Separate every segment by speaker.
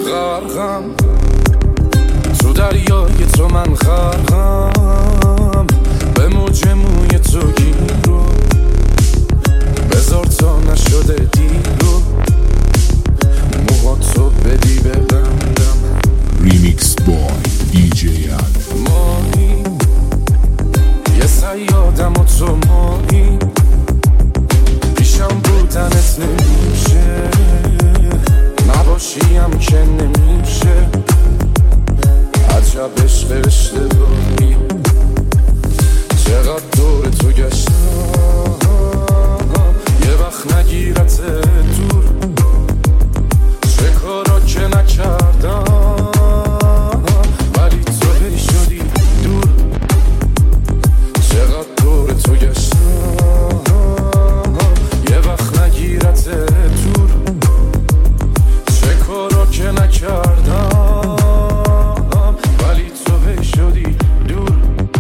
Speaker 1: غرقم تو دریای تو، من غرقم به موج موی تو گیر رو بذار تا نشده دیر رو موها تو بدی ببندم.
Speaker 2: ریمیکس بای دیجی
Speaker 1: ماهی یه صیادم و تو ماهی پیشم بودنت نمیشه، نباشیم که نمیشه. عجب عشق اشتباهی چقدر دور تو گشتم، یه وقت نگیرت دور چه کارا که نکردم ولی تو هی شدی دور. چقدر دور تو گشتم یه وقت نگیرت دور چه کارا که نکردم ولی تو هی شدی دور.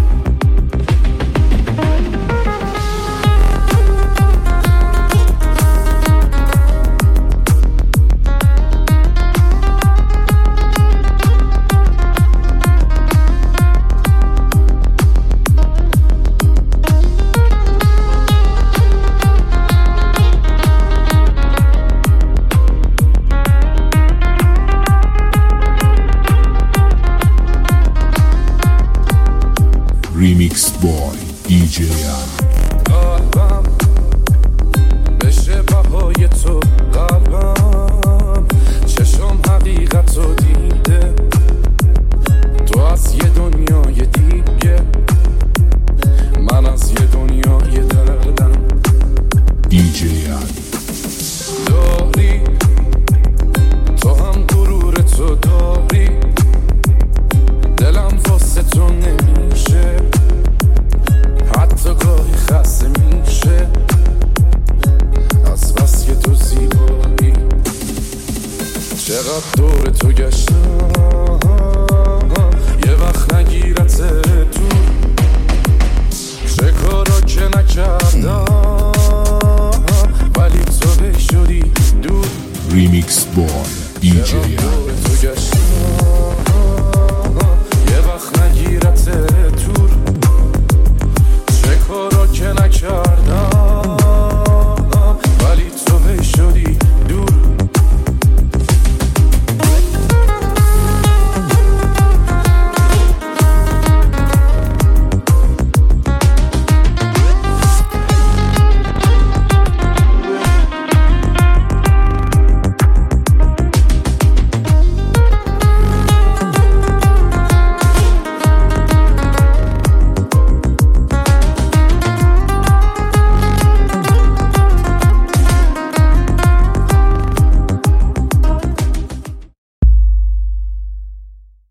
Speaker 2: ریمیکس بای دیجی
Speaker 1: قلبم بشه بهای تو، قلبم چشم حقیقت رو دیده، تو از یه دنیای دیگه، من از یه دنیای دردم.
Speaker 2: دیجی
Speaker 1: داری تو هم غرور تو داری، دلم واسه تو نمیشه، حتی گاهی خسته میشه از بس که تو زیبایی. چقدر دور تو گشتم یه وقت نگیرت تو چه کارا که نکردم ولی تو هی شدی دور.
Speaker 2: ریمیکس بای دیجی